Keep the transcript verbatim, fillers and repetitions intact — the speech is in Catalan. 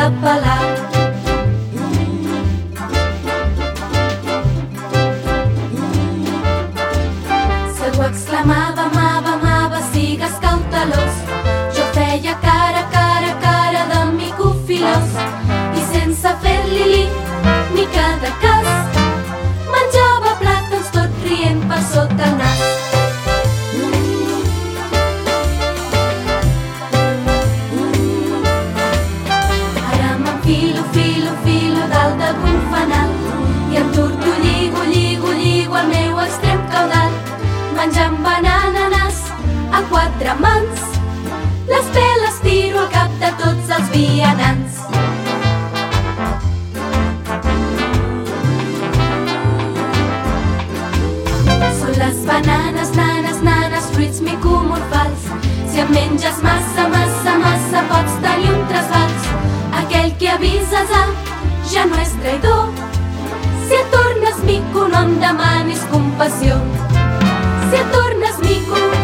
de pelar. Si algú exclamava, amava, amava, sigues cautelós, jo feia cara, cara, cara d'amic filós, i sense fer-li li ni cada cas, menjava plàtans tot rient per sota el nas. Ara m'enfilo, filo, filo dalt d'algun fanal i em torto, lligo, lligo, lligo el meu extrem caudal, menjant banananes a quatre mans, les peles tiro al cap de tots els vianants. Són les bananes, nanes, nanes, fruits micomorfals. Si em menges massa, massa, massa, pots tenir un trasbals. Aquell que avises a ja no és traïdor. Si et tornes mico, no em demanis compassió. Si et tornes mico,